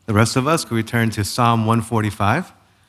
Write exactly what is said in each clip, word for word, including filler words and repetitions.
The rest of us, could we turn to Psalm one forty-five?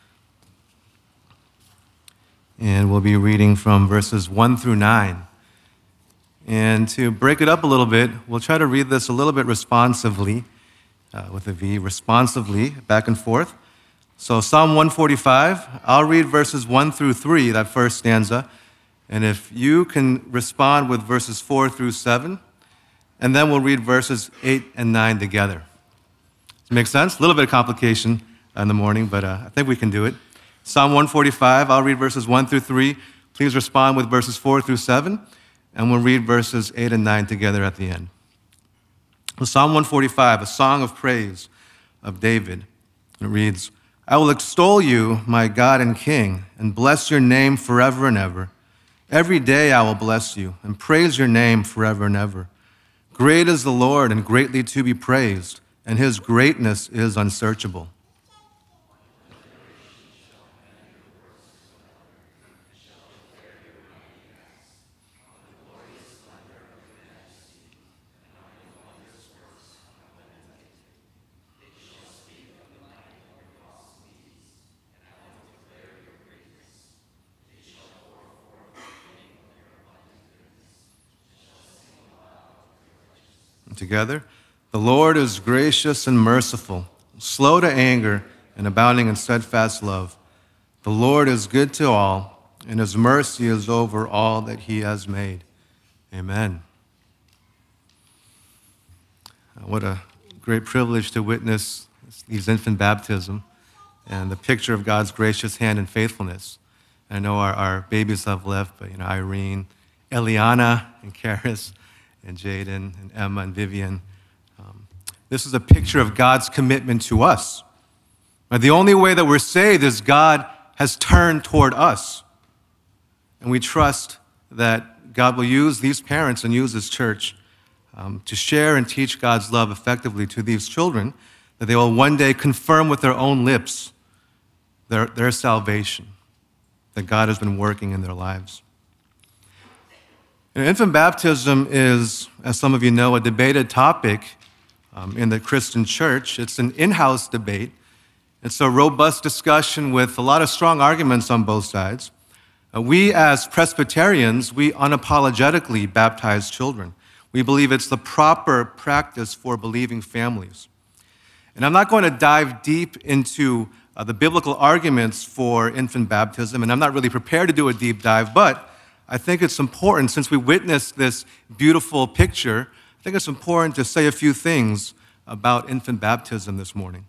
And we'll be reading from verses one through nine. And to break it up a little bit, we'll try to read this a little bit responsively, uh, with a V, responsively, back and forth. So Psalm one forty-five, I'll read verses one through three, that first stanza. And if you can respond with verses four through seven, and then we'll read verses eight and nine together. Make sense? A little bit of complication in the morning, but uh, I think we can do it. Psalm one forty-five, I'll read verses one through three. Please respond with verses four through seven, and we'll read verses eight and nine together at the end. So Psalm one forty-five, a song of praise of David. It reads, I will extol you, my God and King, and bless your name forever and ever. Every day I will bless you and praise your name forever and ever. Great is the Lord and greatly to be praised, and his greatness is unsearchable. Together, the Lord is gracious and merciful, slow to anger and abounding in steadfast love. The Lord is good to all, and his mercy is over all that he has made. Amen. What a great privilege to witness these infant baptism and the picture of God's gracious hand and faithfulness. I know our, our babies have left, but you know, Irene, Eliana, and Karis, and Jaden, and Emma, and Vivian. Um, this is a picture of God's commitment to us. Now, the only way that we're saved is God has turned toward us. And we trust that God will use these parents and use this church um, to share and teach God's love effectively to these children, that they will one day confirm with their own lips their, their salvation, that God has been working in their lives. And infant baptism is, as some of you know, a debated topic um, in the Christian church. It's an in-house debate. It's a robust discussion with a lot of strong arguments on both sides. Uh, we, as Presbyterians, we unapologetically baptize children. We believe it's the proper practice for believing families. And I'm not going to dive deep into uh, the biblical arguments for infant baptism, and I'm not really prepared to do a deep dive, but I think it's important, since we witnessed this beautiful picture, I think it's important to say a few things about infant baptism this morning.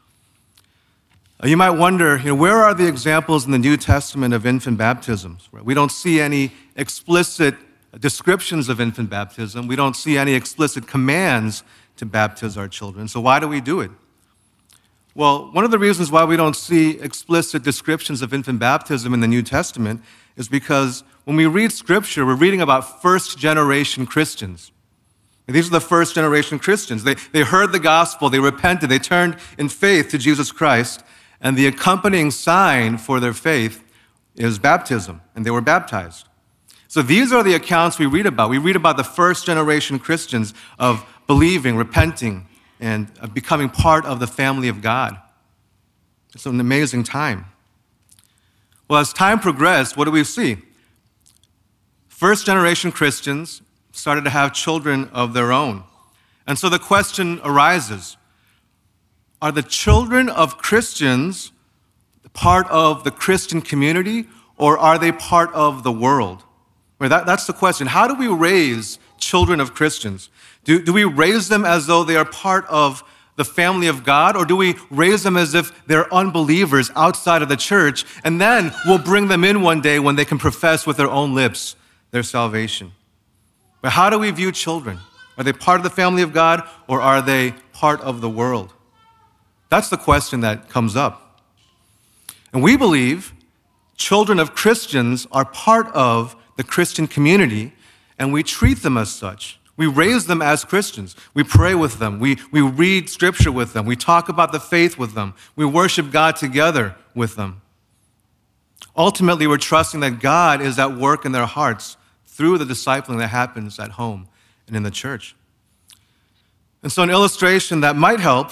You might wonder, you know, where are the examples in the New Testament of infant baptisms? We don't see any explicit descriptions of infant baptism. We don't see any explicit commands to baptize our children. So why do we do it? Well, one of the reasons why we don't see explicit descriptions of infant baptism in the New Testament is because when we read Scripture, we're reading about first-generation Christians. These are the first-generation Christians. They, they heard the gospel, they repented, they turned in faith to Jesus Christ, and the accompanying sign for their faith is baptism, and they were baptized. So these are the accounts we read about. We read about the first-generation Christians of believing, repenting, and becoming part of the family of God. It's an amazing time. Well, as time progressed, what do we see? First-generation Christians started to have children of their own. And so the question arises, are the children of Christians part of the Christian community, or are they part of the world? Well, that, that's the question. How do we raise children of Christians? Do, do we raise them as though they are part of the family of God, or do we raise them as if they're unbelievers outside of the church, and then we'll bring them in one day when they can profess with their own lips their salvation? But how do we view children? Are they part of the family of God, or are they part of the world? That's the question that comes up. And we believe children of Christians are part of the Christian community, and we treat them as such. We raise them as Christians. We pray with them. We, we read Scripture with them. We talk about the faith with them. We worship God together with them. Ultimately, we're trusting that God is at work in their hearts through the discipling that happens at home and in the church. And so an illustration that might help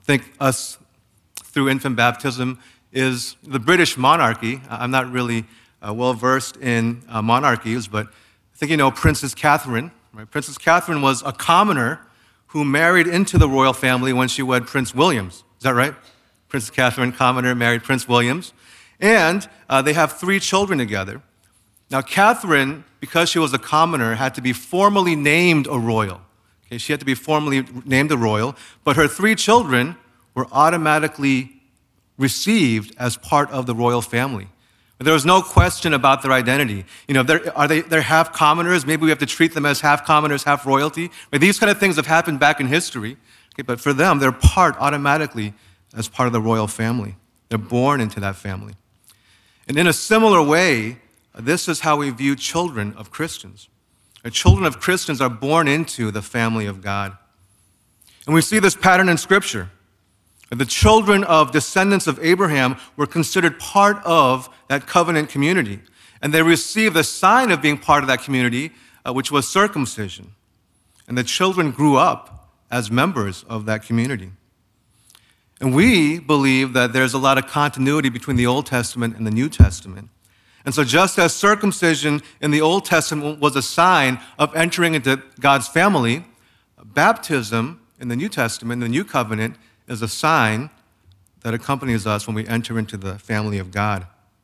think us through infant baptism is the British monarchy. I'm not really uh, well-versed in uh, monarchies, but I think you know Princess Catherine. Right? Princess Catherine was a commoner who married into the royal family when she wed Prince Williams. Is that right? Princess Catherine, commoner, married Prince Williams. And uh, they have three children together. Now, Catherine, because she was a commoner, had to be formally named a royal. Okay, she had to be formally named a royal, but her three children were automatically received as part of the royal family. There was no question about their identity. You know, they're, are they, they're half commoners? Maybe we have to treat them as half commoners, half royalty. Right? These kind of things have happened back in history. Okay, but for them, they're part automatically as part of the royal family. They're born into that family. And in a similar way, this is how we view children of Christians. Our children of Christians are born into the family of God. And we see this pattern in Scripture. The children of descendants of Abraham were considered part of that covenant community. And they received the sign of being part of that community, uh, which was circumcision. And the children grew up as members of that community. And we believe that there's a lot of continuity between the Old Testament and the New Testament. And so just as circumcision in the Old Testament was a sign of entering into God's family, baptism in the New Testament, the New Covenant, is a sign that accompanies us when we enter into the family of God.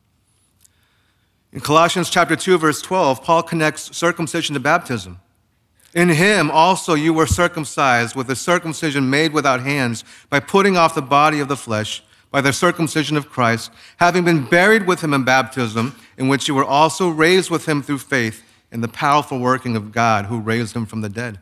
In Colossians chapter two, verse twelve, Paul connects circumcision to baptism. In him also you were circumcised with a circumcision made without hands, by putting off the body of the flesh, by the circumcision of Christ, having been buried with him in baptism, in which you were also raised with him through faith in the powerful working of God who raised him from the dead.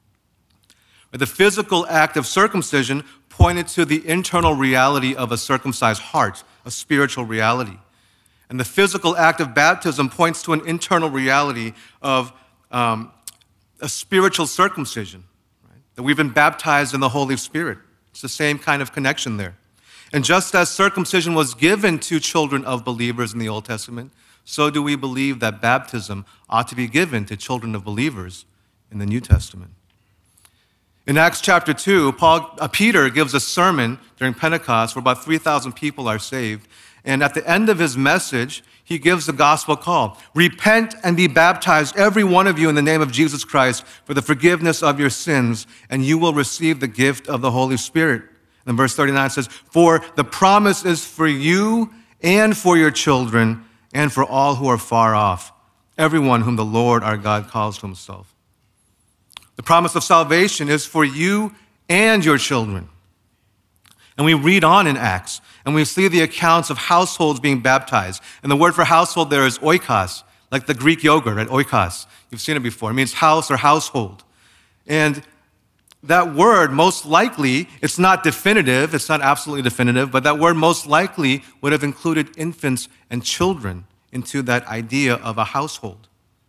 The physical act of circumcision pointed to the internal reality of a circumcised heart, a spiritual reality. And the physical act of baptism points to an internal reality of um, a spiritual circumcision, right? That we've been baptized in the Holy Spirit. It's the same kind of connection there. And just as circumcision was given to children of believers in the Old Testament, so do we believe that baptism ought to be given to children of believers in the New Testament. In Acts chapter two, Paul, uh, Peter gives a sermon during Pentecost where about three thousand people are saved. And at the end of his message, he gives the gospel call. Repent and be baptized, every one of you, in the name of Jesus Christ for the forgiveness of your sins, and you will receive the gift of the Holy Spirit. And verse thirty-nine says, for the promise is for you and for your children and for all who are far off, everyone whom the Lord our God calls to himself. The promise of salvation is for you and your children. And we read on in Acts, and we see the accounts of households being baptized. And the word for household there is oikos, like the Greek yogurt, right? Oikos. You've seen it before. It means house or household. And that word, most likely, it's not definitive, it's not absolutely definitive, but that word most likely would have included infants and children into that idea of a household.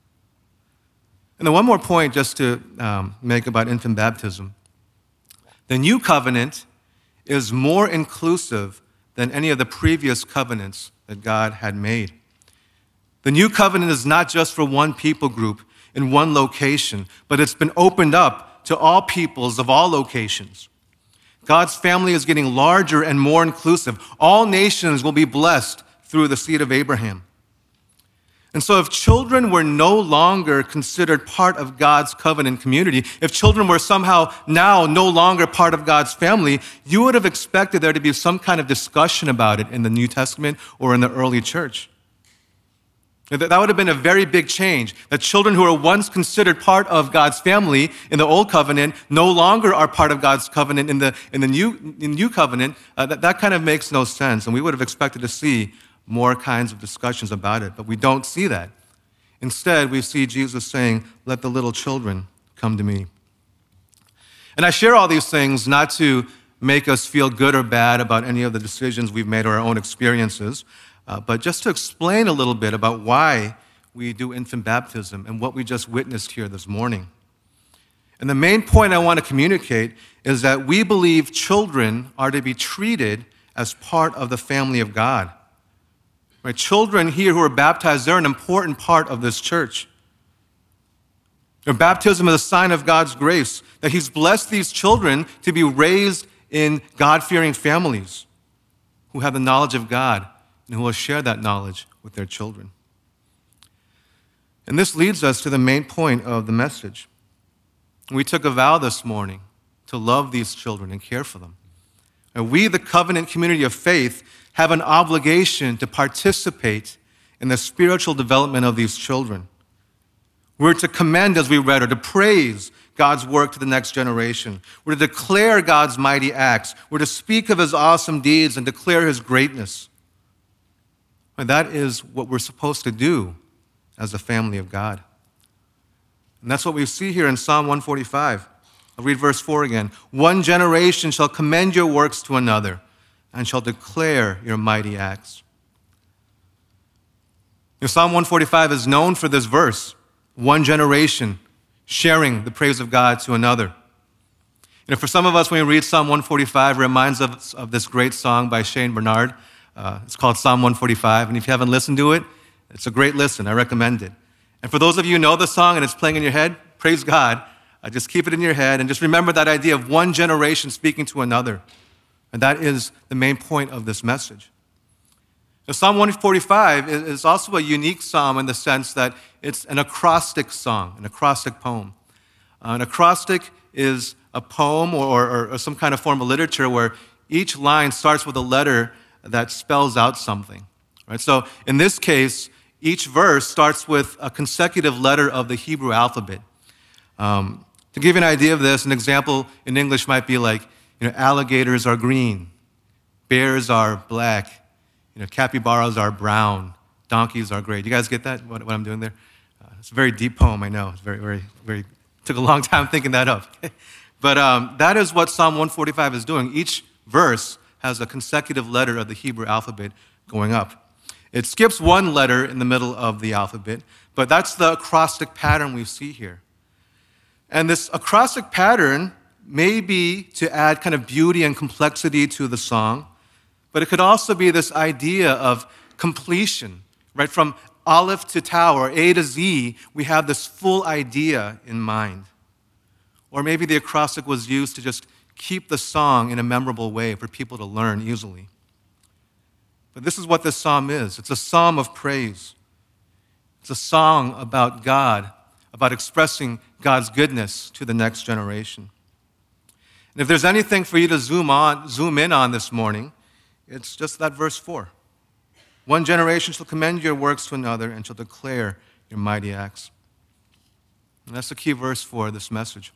And then one more point just to um, make about infant baptism. The new covenant is more inclusive than any of the previous covenants that God had made. The new covenant is not just for one people group in one location, but it's been opened up to all peoples of all locations. God's family is getting larger and more inclusive. All nations will be blessed through the seed of Abraham. And so if children were no longer considered part of God's covenant community, if children were somehow now no longer part of God's family, you would have expected there to be some kind of discussion about it in the New Testament or in the early church. That would have been a very big change, that children who were once considered part of God's family in the Old Covenant no longer are part of God's covenant in the, in the new, in the new Covenant. Uh, that, that kind of makes no sense, and we would have expected to see more kinds of discussions about it, but we don't see that. Instead, we see Jesus saying, let the little children come to me. And I share all these things not to make us feel good or bad about any of the decisions we've made or our own experiences, uh, but just to explain a little bit about why we do infant baptism and what we just witnessed here this morning. And the main point I want to communicate is that we believe children are to be treated as part of the family of God. Right? Children here who are baptized, they're an important part of this church. Their baptism is a sign of God's grace, that he's blessed these children to be raised in God-fearing families who have the knowledge of God and who will share that knowledge with their children. And this leads us to the main point of the message. We took a vow this morning to love these children and care for them. And we, the covenant community of faith, have an obligation to participate in the spiritual development of these children. We're to commend, as we read, or to praise God's work to the next generation. We're to declare God's mighty acts. We're to speak of his awesome deeds and declare his greatness. And that is what we're supposed to do as a family of God. And that's what we see here in Psalm one forty-five. I'll read verse four again. One generation shall commend your works to another and shall declare your mighty acts. You know, Psalm one forty-five is known for this verse, one generation sharing the praise of God to another. You know, for some of us, when we read Psalm one forty-five, it reminds us of this great song by Shane Bernard. Uh, it's called Psalm one forty-five, and if you haven't listened to it, it's a great listen. I recommend it. And for those of you who know the song and it's playing in your head, praise God. Uh, just keep it in your head and just remember that idea of one generation speaking to another. And that is the main point of this message. Now, Psalm one forty-five is also a unique psalm in the sense that it's an acrostic song, an acrostic poem. Uh, an acrostic is a poem or, or, or some kind of form of literature where each line starts with a letter that spells out something. Right? So in this case, each verse starts with a consecutive letter of the Hebrew alphabet. Um, to give you an idea of this, an example in English might be like, you know, alligators are green, bears are black, you know, capybaras are brown, donkeys are gray. Do you guys get that, what, what I'm doing there? Uh, it's a very deep poem, I know. It's very, very, very, took a long time thinking that up. But um, that is what Psalm one forty-five is doing. Each verse has a consecutive letter of the Hebrew alphabet going up. It skips one letter in the middle of the alphabet, but that's the acrostic pattern we see here. And this acrostic pattern may be to add kind of beauty and complexity to the song, but it could also be this idea of completion, right? From Aleph to Tau, or A to Z, we have this full idea in mind. Or maybe the acrostic was used to just keep the song in a memorable way for people to learn easily. But this is what this psalm is. It's a psalm of praise. It's a song about God, about expressing God's goodness to the next generation. And if there's anything for you to zoom on, zoom in on this morning, it's just that verse four. One generation shall commend your works to another and shall declare your mighty acts. And that's the key verse for this message.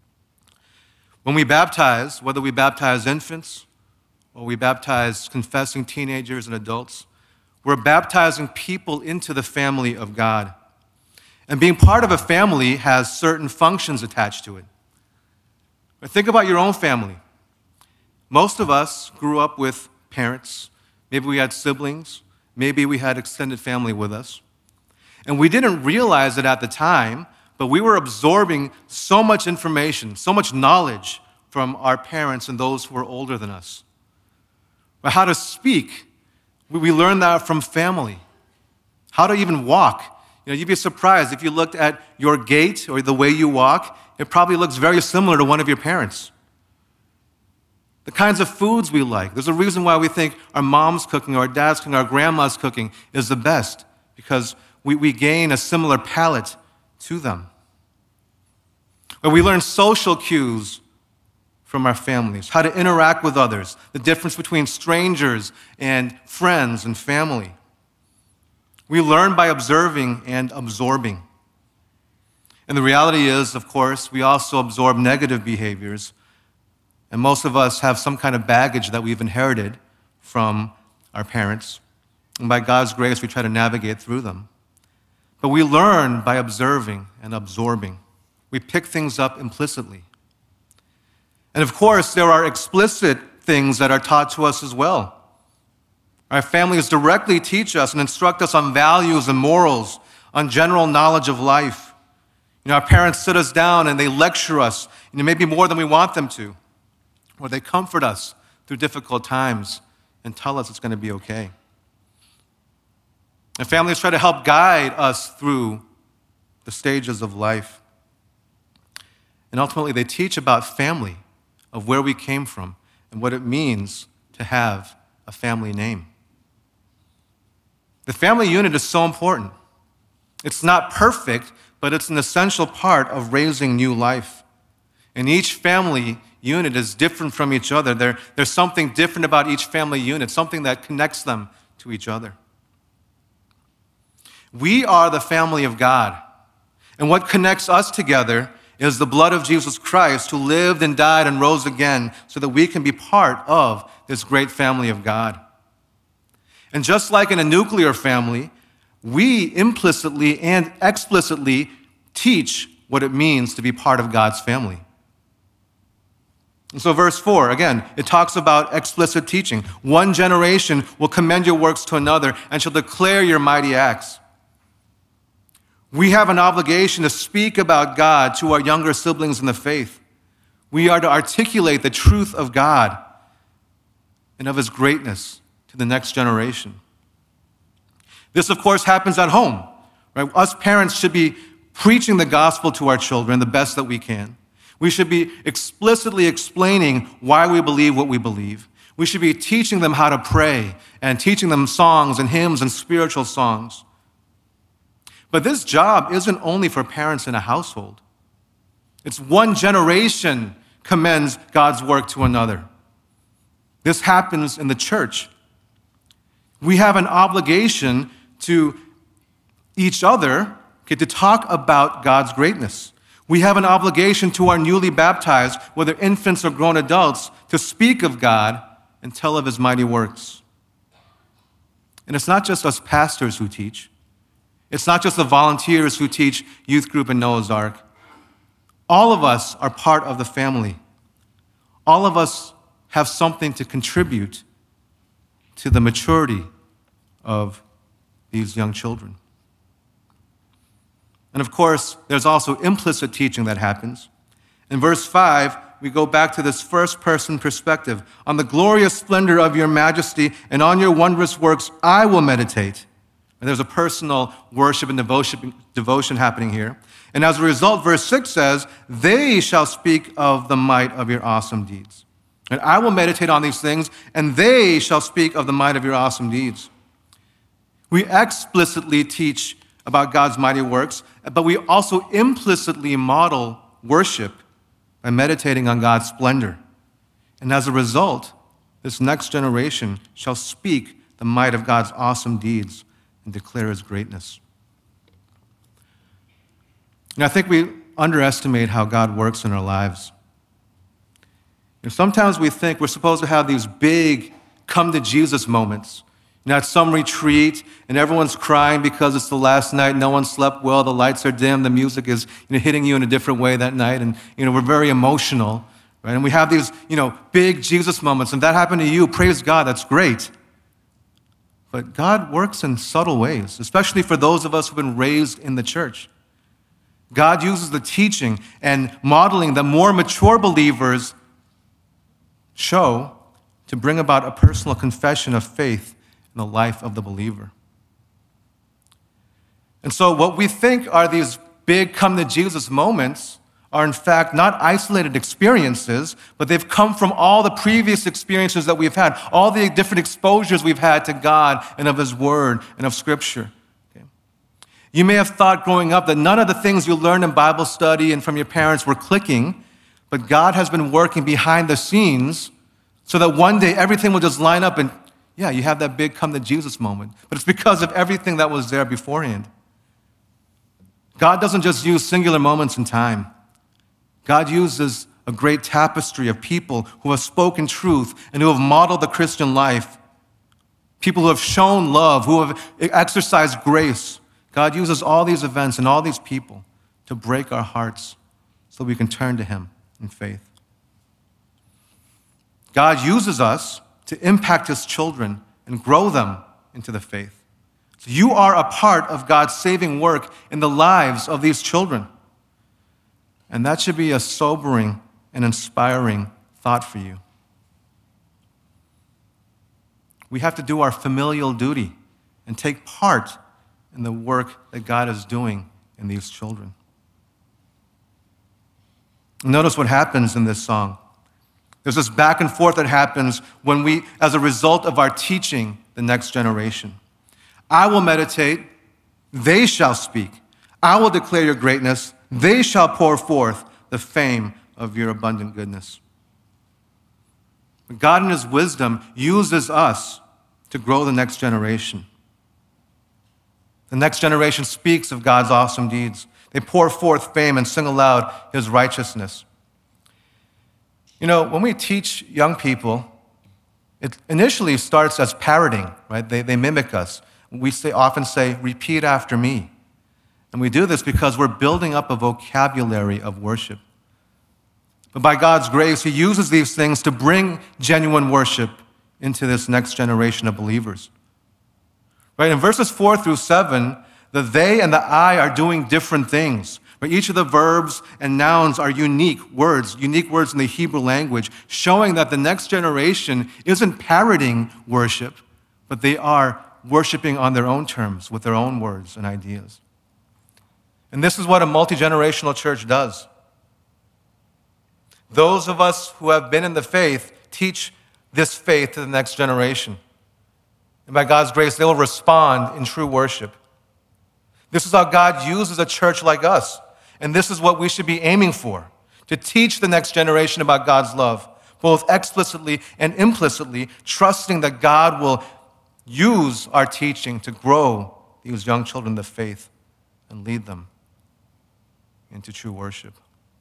When we baptize, whether we baptize infants or we baptize confessing teenagers and adults, we're baptizing people into the family of God. And being part of a family has certain functions attached to it. But think about your own family. Most of us grew up with parents. Maybe we had siblings. Maybe we had extended family with us. And we didn't realize it at the time, but we were absorbing so much information, so much knowledge from our parents and those who were older than us. But how to speak, we learned that from family. How to even walk. You know, you'd be surprised if you looked at your gait or the way you walk, it probably looks very similar to one of your parents. The kinds of foods we like. There's a reason why we think our mom's cooking, our dad's cooking, our grandma's cooking is the best, because we, we gain a similar palate to them. Or we learn social cues from our families, how to interact with others, the difference between strangers and friends and family. We learn by observing and absorbing. And the reality is, of course, we also absorb negative behaviors. And most of us have some kind of baggage that we've inherited from our parents. And by God's grace, we try to navigate through them. But we learn by observing and absorbing. We pick things up implicitly. And of course, there are explicit things that are taught to us as well. Our families directly teach us and instruct us on values and morals, on general knowledge of life. You know, our parents sit us down and they lecture us, you know, maybe more than we want them to. Or they comfort us through difficult times and tell us it's going to be okay. And families try to help guide us through the stages of life. And ultimately, they teach about family, of where we came from, and what it means to have a family name. The family unit is so important. It's not perfect, but it's an essential part of raising new life. And each family unit is different from each other. There, there's something different about each family unit, something that connects them to each other. We are the family of God. And what connects us together is the blood of Jesus Christ, who lived and died and rose again so that we can be part of this great family of God. And just like in a nuclear family, we implicitly and explicitly teach what it means to be part of God's family. And so verse four, again, it talks about explicit teaching. One generation will commend your works to another and shall declare your mighty acts. We have an obligation to speak about God to our younger siblings in the faith. We are to articulate the truth of God and of his greatness to the next generation. This, of course, happens at home. Right? Us parents should be preaching the gospel to our children the best that we can. We should be explicitly explaining why we believe what we believe. We should be teaching them how to pray and teaching them songs and hymns and spiritual songs. But this job isn't only for parents in a household. It's one generation commends God's work to another. This happens in the church. We have an obligation to each other okay, to talk about God's greatness. We have an obligation to our newly baptized, whether infants or grown adults, to speak of God and tell of his mighty works. And it's not just us pastors who teach. It's not just the volunteers who teach youth group in Noah's Ark. All of us are part of the family. All of us have something to contribute to the maturity of these young children. And of course, there's also implicit teaching that happens. In verse five, we go back to this first-person perspective. On the glorious splendor of your majesty and on your wondrous works, I will meditate. And there's a personal worship and devotion, devotion happening here. And as a result, verse six says, they shall speak of the might of your awesome deeds. And I will meditate on these things, and they shall speak of the might of your awesome deeds. We explicitly teach about God's mighty works, but we also implicitly model worship by meditating on God's splendor. And as a result, this next generation shall speak the might of God's awesome deeds and declare his greatness. And I think we underestimate how God works in our lives. You know, sometimes we think we're supposed to have these big come to Jesus moments. You know, at some retreat, and everyone's crying because it's the last night, no one slept well, the lights are dim, the music is you know, hitting you in a different way that night, and you know, we're very emotional, right? And we have these you know, big Jesus moments, and that happened to you, praise God, that's great. But God works in subtle ways, especially for those of us who've been raised in the church. God uses the teaching and modeling that more mature believers show to bring about a personal confession of faith in the life of the believer. And so what we think are these big come to Jesus moments are in fact not isolated experiences, but they've come from all the previous experiences that we've had, all the different exposures we've had to God and of his word and of Scripture. Okay? You may have thought growing up that none of the things you learned in Bible study and from your parents were clicking, but God has been working behind the scenes so that one day everything will just line up and, yeah, you have that big come to Jesus moment. But it's because of everything that was there beforehand. God doesn't just use singular moments in time. God uses a great tapestry of people who have spoken truth and who have modeled the Christian life. People who have shown love, who have exercised grace. God uses all these events and all these people to break our hearts so we can turn to him in faith. God uses us to impact his children and grow them into the faith. So you are a part of God's saving work in the lives of these children. And that should be a sobering and inspiring thought for you. We have to do our familial duty and take part in the work that God is doing in these children. Notice what happens in this song. There's this back and forth that happens when we, as a result of our teaching the next generation. I will meditate, they shall speak. I will declare your greatness, they shall pour forth the fame of your abundant goodness. God in his wisdom uses us to grow the next generation. The next generation speaks of God's awesome deeds. They pour forth fame and sing aloud his righteousness. You know, when we teach young people, it initially starts as parroting, right? They, they mimic us. We say, often say, repeat after me. And we do this because we're building up a vocabulary of worship. But by God's grace, he uses these things to bring genuine worship into this next generation of believers. Right? In verses four through seven, the they and the I are doing different things. Right? Each of the verbs and nouns are unique words, unique words in the Hebrew language, showing that the next generation isn't parroting worship, but they are worshiping on their own terms with their own words and ideas. And this is what a multi-generational church does. Those of us who have been in the faith teach this faith to the next generation. And by God's grace, they will respond in true worship. This is how God uses a church like us. And this is what we should be aiming for, to teach the next generation about God's love, both explicitly and implicitly, trusting that God will use our teaching to grow these young children in the faith and lead them into true worship.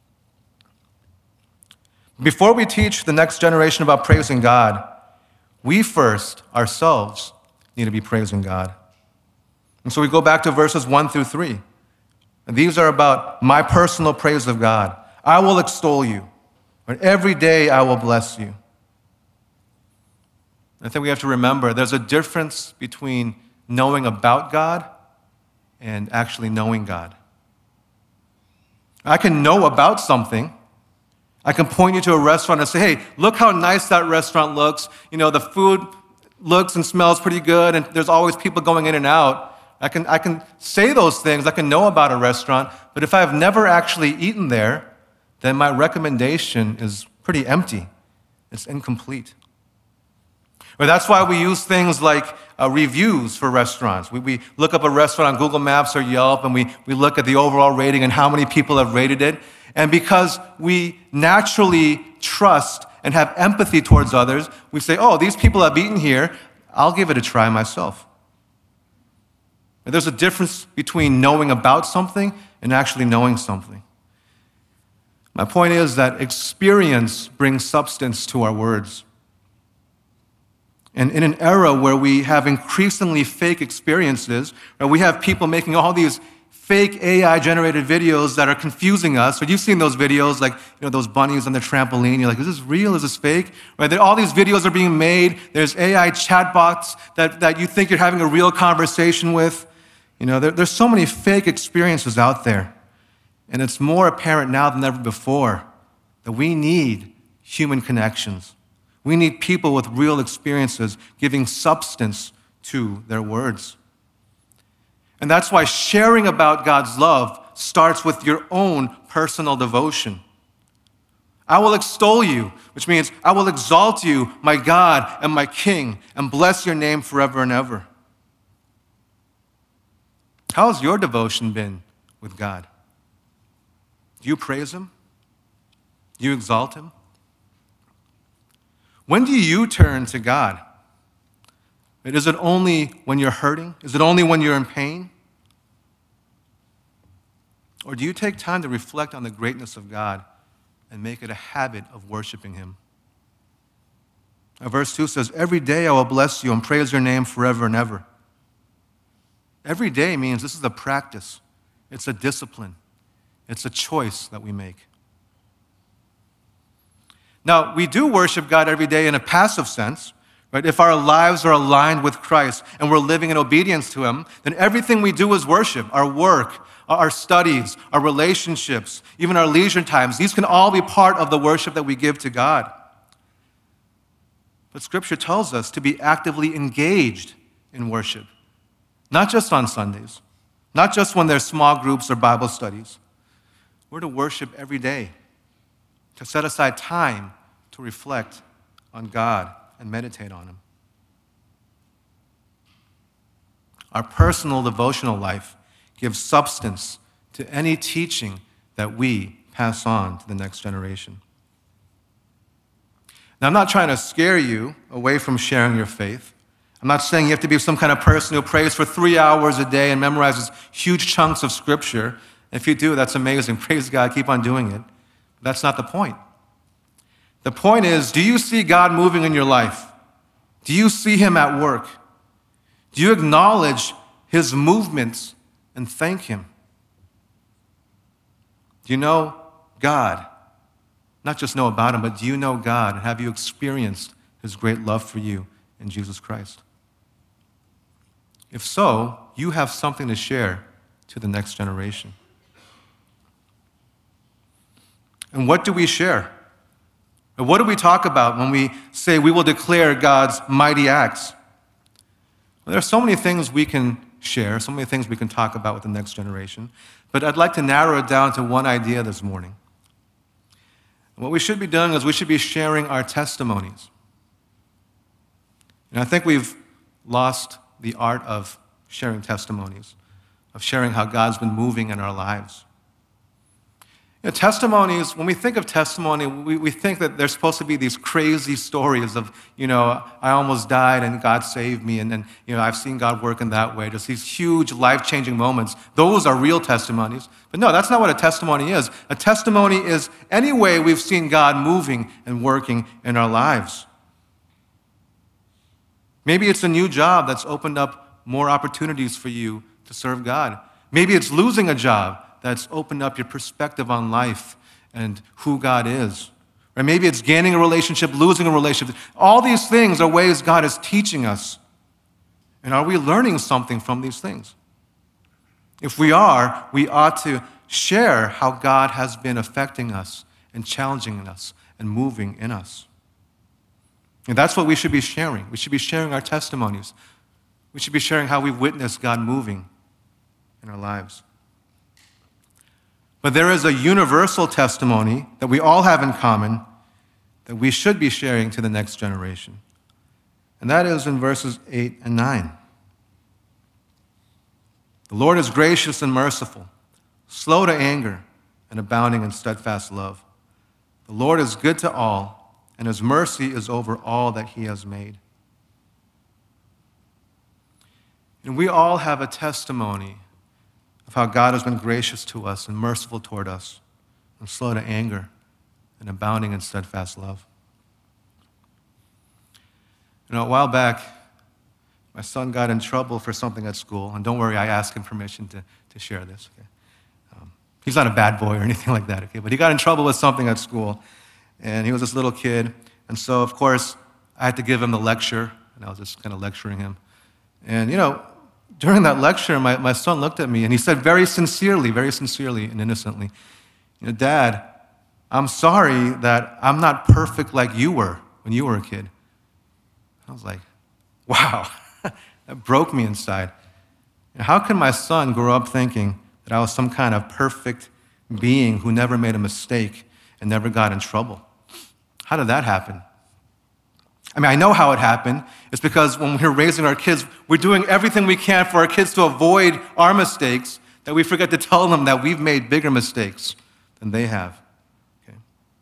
Before we teach the next generation about praising God, we first, ourselves, need to be praising God. And so we go back to verses one through three. And these are about my personal praise of God. I will extol you. And every day I will bless you. I think we have to remember there's a difference between knowing about God and actually knowing God. I can know about something. I can point you to a restaurant and say, hey, look how nice that restaurant looks. You know, the food looks and smells pretty good, and there's always people going in and out. I can, I can say those things. I can know about a restaurant, but if I have never actually eaten there, then my recommendation is pretty empty. It's incomplete. But that's why we use things like uh, reviews for restaurants. We, we look up a restaurant on Google Maps or Yelp, and we, we look at the overall rating and how many people have rated it. And because we naturally trust and have empathy towards others, we say, oh, these people have eaten here, I'll give it a try myself. And there's a difference between knowing about something and actually knowing something. My point is that experience brings substance to our words. And in an era where we have increasingly fake experiences, where we have people making all these fake A I-generated videos that are confusing us. Or you've seen those videos, like, you know, those bunnies on the trampoline. You're like, is this real? Is this fake? Right? There, all these videos are being made. There's A I chatbots that, that you think you're having a real conversation with. You know, there, there's so many fake experiences out there. And it's more apparent now than ever before that we need human connections. We need people with real experiences giving substance to their words. And that's why sharing about God's love starts with your own personal devotion. I will extol you, which means I will exalt you, my God and my King, and bless your name forever and ever. How has your devotion been with God? Do you praise him? Do you exalt him? When do you turn to God? Is it only when you're hurting? Is it only when you're in pain? Or do you take time to reflect on the greatness of God and make it a habit of worshiping him? Now, verse two says, every day I will bless you and praise your name forever and ever. Every day means this is a practice. It's a discipline. It's a choice that we make. Now, we do worship God every day in a passive sense. Right? If our lives are aligned with Christ and we're living in obedience to him, then everything we do is worship. Our work, our studies, our relationships, even our leisure times, these can all be part of the worship that we give to God. But Scripture tells us to be actively engaged in worship, not just on Sundays, not just when there's small groups or Bible studies. We're to worship every day, to set aside time to to reflect on God and meditate on him. Our personal devotional life gives substance to any teaching that we pass on to the next generation. Now, I'm not trying to scare you away from sharing your faith. I'm not saying you have to be some kind of person who prays for three hours a day and memorizes huge chunks of Scripture. If you do, that's amazing. Praise God. Keep on doing it. That's not the point. The point is, do you see God moving in your life? Do you see him at work? Do you acknowledge his movements and thank him? Do you know God? Not just know about him, but do you know God? And have you experienced his great love for you in Jesus Christ? If so, you have something to share to the next generation. And what do we share? And what do we talk about when we say we will declare God's mighty acts? Well, there are so many things we can share, so many things we can talk about with the next generation, but I'd like to narrow it down to one idea this morning. What we should be doing is we should be sharing our testimonies. And I think we've lost the art of sharing testimonies, of sharing how God's been moving in our lives. You know, testimonies, when we think of testimony, we, we think that there's supposed to be these crazy stories of, you know, I almost died and God saved me, and then, you know, I've seen God work in that way. Just these huge life-changing moments. Those are real testimonies. But no, that's not what a testimony is. A testimony is any way we've seen God moving and working in our lives. Maybe it's a new job that's opened up more opportunities for you to serve God. Maybe it's losing a job that's opened up your perspective on life and who God is. Or maybe it's gaining a relationship, losing a relationship. All these things are ways God is teaching us. And are we learning something from these things? If we are, we ought to share how God has been affecting us and challenging us and moving in us. And that's what we should be sharing. We should be sharing our testimonies. We should be sharing how we've witnessed God moving in our lives. But there is a universal testimony that we all have in common that we should be sharing to the next generation. And that is in verses eight and nine. The Lord is gracious and merciful, slow to anger, and abounding in steadfast love. The Lord is good to all, and his mercy is over all that he has made. And we all have a testimony of how God has been gracious to us and merciful toward us, and slow to anger, and abounding in steadfast love. You know, a while back, my son got in trouble for something at school, and don't worry, I asked him permission to, to share this. Okay? Um, he's not a bad boy or anything like that, okay? But he got in trouble with something at school, and he was this little kid, and so, of course, I had to give him the lecture, and I was just kind of lecturing him. And, you know, during that lecture, my, my son looked at me and he said very sincerely, very sincerely and innocently, you know, Dad, I'm sorry that I'm not perfect like you were when you were a kid. I was like, wow, that broke me inside. How can my son grow up thinking that I was some kind of perfect being who never made a mistake and never got in trouble? How did that happen? I mean, I know how it happened. It's because when we're raising our kids, we're doing everything we can for our kids to avoid our mistakes, that we forget to tell them that we've made bigger mistakes than they have. Okay?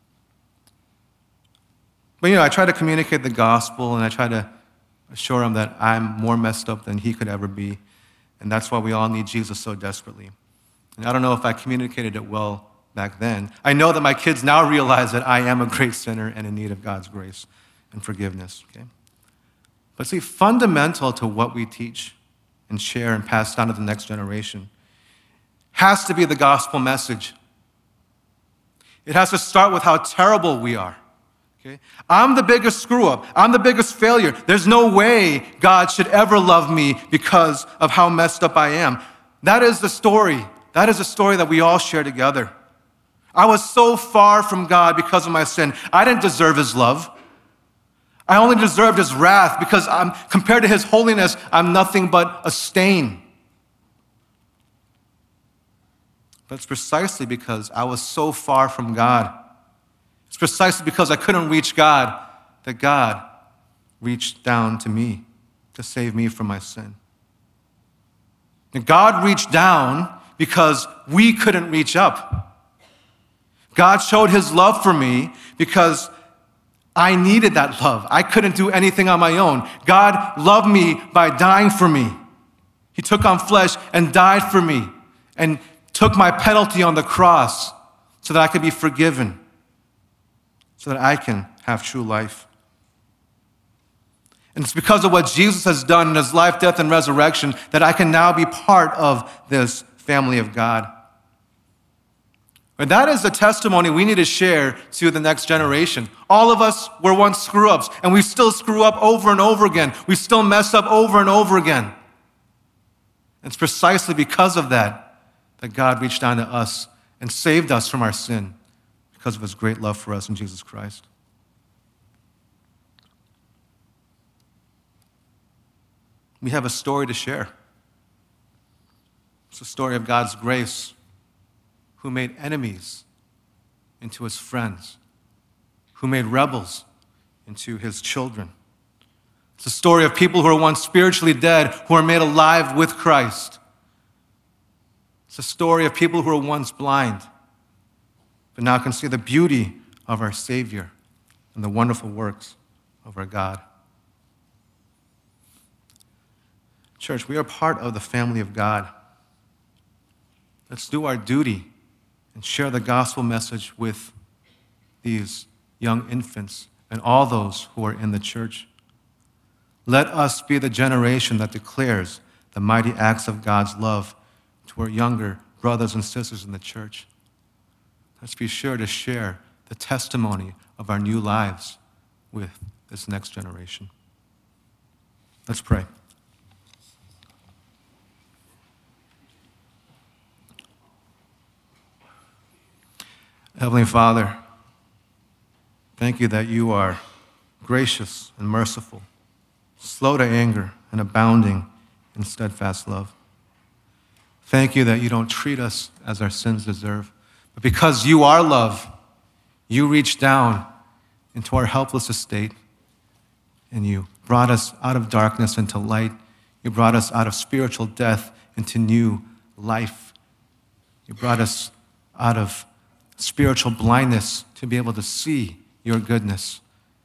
But, you know, I try to communicate the gospel, and I try to assure him that I'm more messed up than he could ever be, and that's why we all need Jesus so desperately. And I don't know if I communicated it well back then. I know that my kids now realize that I am a great sinner and in need of God's grace and forgiveness, okay? But see, fundamental to what we teach and share and pass down to the next generation has to be the gospel message. It has to start with how terrible we are, okay? I'm the biggest screw-up. I'm the biggest failure. There's no way God should ever love me because of how messed up I am. That is the story. That is a story that we all share together. I was so far from God because of my sin. I didn't deserve his love. I only deserved his wrath because I'm, compared to his holiness, I'm nothing but a stain. But it's precisely because I was so far from God It's precisely because I couldn't reach God that God reached down to me to save me from my sin. And God reached down because we couldn't reach up. God showed his love for me because I needed that love. I couldn't do anything on my own. God loved me by dying for me. He took on flesh and died for me and took my penalty on the cross so that I could be forgiven, so that I can have true life. And it's because of what Jesus has done in his life, death, and resurrection that I can now be part of this family of God. And that is the testimony we need to share to the next generation. All of us were once screw-ups, and we still screw up over and over again. We still mess up over and over again. It's precisely because of that that God reached down to us and saved us from our sin because of his great love for us in Jesus Christ. We have a story to share. It's a story of God's grace, who made enemies into his friends, who made rebels into his children. It's a story of people who are once spiritually dead, who are made alive with Christ. It's a story of people who were once blind, but now can see the beauty of our Savior and the wonderful works of our God. Church, we are part of the family of God. Let's do our duty and share the gospel message with these young infants and all those who are in the church. Let us be the generation that declares the mighty acts of God's love to our younger brothers and sisters in the church. Let's be sure to share the testimony of our new lives with this next generation. Let's pray. Heavenly Father, thank you that you are gracious and merciful, slow to anger and abounding in steadfast love. Thank you that you don't treat us as our sins deserve, but because you are love, you reached down into our helpless estate and you brought us out of darkness into light. You brought us out of spiritual death into new life. You brought us out of spiritual blindness to be able to see your goodness.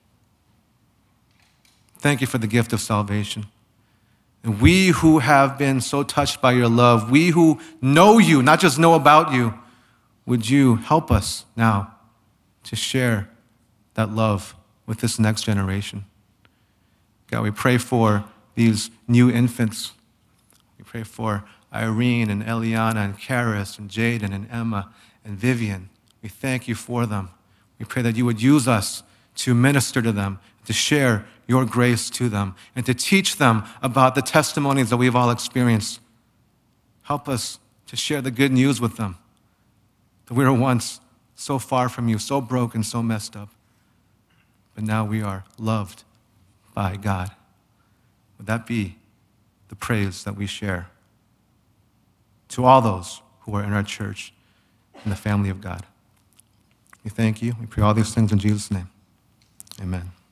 Thank you for the gift of salvation. And we who have been so touched by your love, we who know you, not just know about you, would you help us now to share that love with this next generation? God, we pray for these new infants. We pray for Irene and Eliana and Karis and Jaden and Emma and Vivian. We thank you for them. We pray that you would use us to minister to them, to share your grace to them, and to teach them about the testimonies that we've all experienced. Help us to share the good news with them, that we were once so far from you, so broken, so messed up, but now we are loved by God. Would that be the praise that we share to all those who are in our church, in the family of God? We thank you. We pray all these things in Jesus' name. Amen.